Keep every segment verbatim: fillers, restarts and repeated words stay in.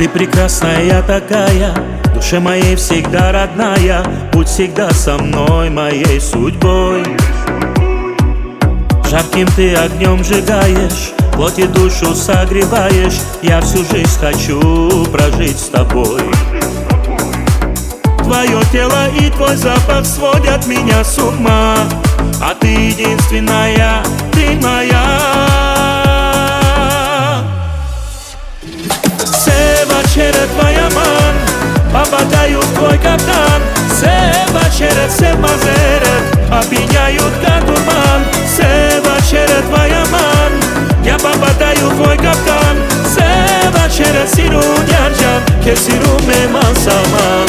Ты прекрасная такая, душе моей всегда родная. Будь всегда со мной, моей судьбой. Жарким ты огнем сжигаешь, плоть и душу согреваешь. Я всю жизнь хочу прожить с тобой. Твое тело и твой запах сводят меня с ума, а ты единственная, ты моя. Все вечера твоя ман, попадаю в твой каптан. Все вечера, все мазерет, опьяняют как дурман. Все вечера твоя ман, я попадаю в твой каптан. Все вечера сиру нярджан, ке сиру меман саман.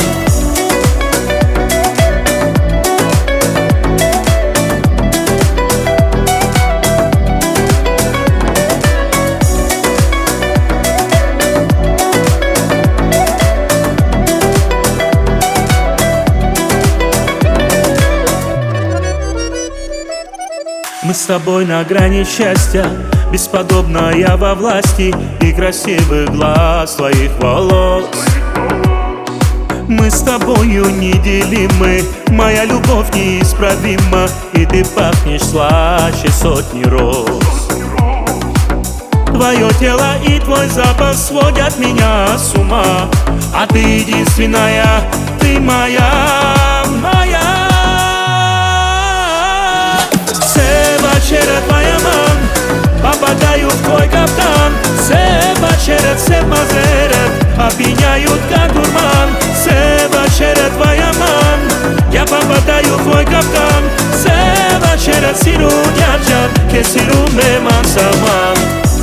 Мы с тобой на грани счастья, бесподобная во власти и красивых глаз твоих волос. Мы с тобою неделимы, моя любовь неисправима, и ты пахнешь слаще сотни роз. Твое тело и твой запах сводят меня с ума, а ты единственная, ты моя, моя. Все вечера твоя ман, попадаю в твой каптан. Все вечера, все мазерет, опьяняют как дурман. Все вечера твоя ман, я попадаю в твой каптан. Все вечера сиру нярджан, ке сиру меман саман.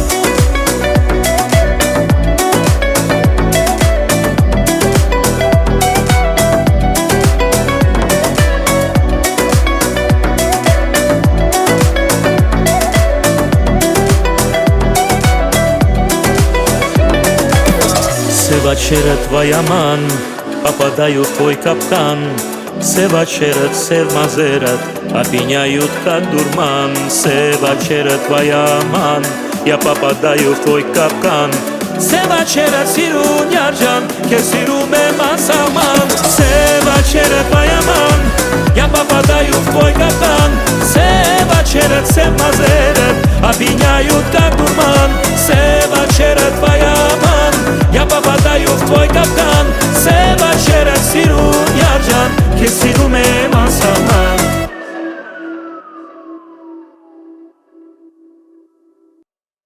Все вечера твоя ман, попадаю в твой каптан. Все вечера, все мазерат, опьяняют как дурман. Все вечера твоя ман, я попадаю в твой капкан. Все вечера сиру нярджан, ке сиру меман саман. Все вечера твоя ман, я попадаю в твой каптан. Все вечера, все мазерет, опьяняют как дурман. Все вечера твоя ман, я попадаю в твой каптан. Все вечера сиру нярджан, ке сиру